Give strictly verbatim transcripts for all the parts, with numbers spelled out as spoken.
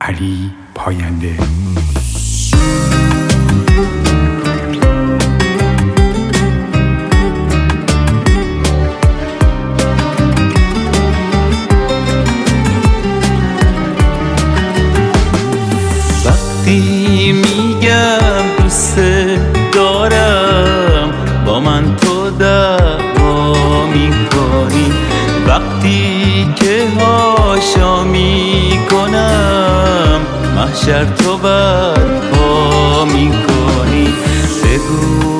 علی پاینده. وقتی میگم دوست دارم با من تو دعوا میکنی، وقتی که هاشا میکنم محشر تو برپا میکنی. بگو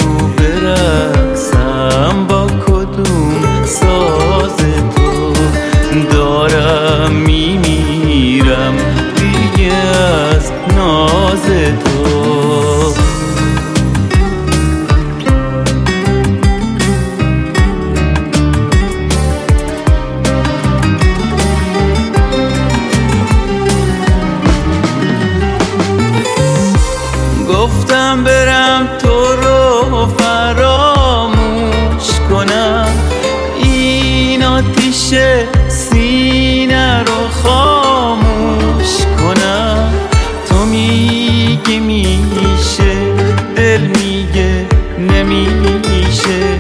برقصم با کدوم ساز تو، دارم میمیرم دیگه از ناز تو. گفتم برم تو رو فراموش کنم، این آتیش سینه رو خاموش کنم. تو میگی میشه، دل میگه نمیشه،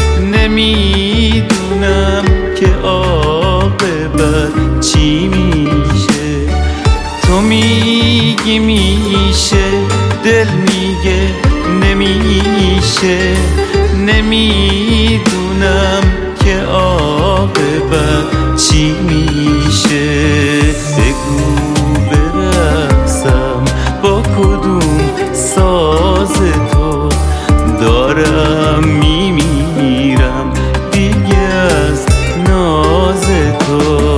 نمیدونم که عاقبت چی میشه. تو میگی میشه، دل میگه نمیشه، نمیدونم که عاقبت چی میشه. بگو برقصم با کدوم ساز تو، دارم میمیرم دیگه از ناز تو.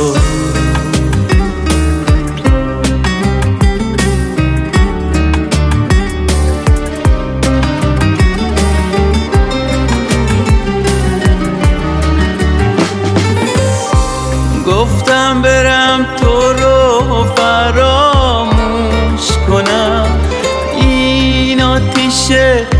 گفتم برم تو رو فراموش کنم، این آتیش